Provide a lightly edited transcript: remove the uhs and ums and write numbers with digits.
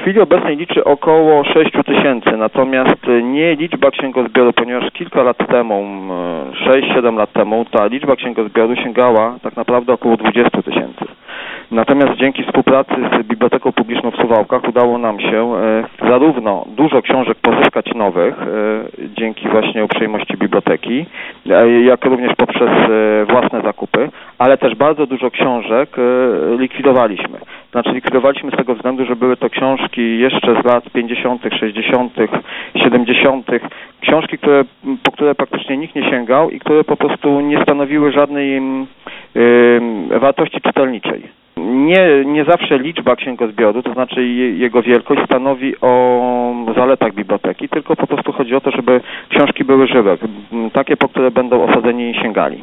chwili obecnej liczy około 6 000, natomiast nie liczba księgozbioru, ponieważ kilka lat temu, 6-7 lat temu, ta liczba księgozbioru sięgała tak naprawdę około 20 000. Natomiast dzięki współpracy z Biblioteką Publiczną w Suwałkach udało nam się zarówno dużo książek pozyskać nowych, dzięki właśnie uprzejmości biblioteki, jak również poprzez własne zakupy, ale też bardzo dużo książek likwidowaliśmy. Znaczy likwidowaliśmy z tego względu, że były to książki jeszcze z lat 50., 60., 70., książki, po które praktycznie nikt nie sięgał i które po prostu nie stanowiły żadnej wartości czytelniczej. Nie zawsze liczba księgozbioru, to znaczy jego wielkość, stanowi o zaletach biblioteki, tylko po prostu chodzi o to, żeby książki były żywe, takie, po które będą osadzeni sięgali.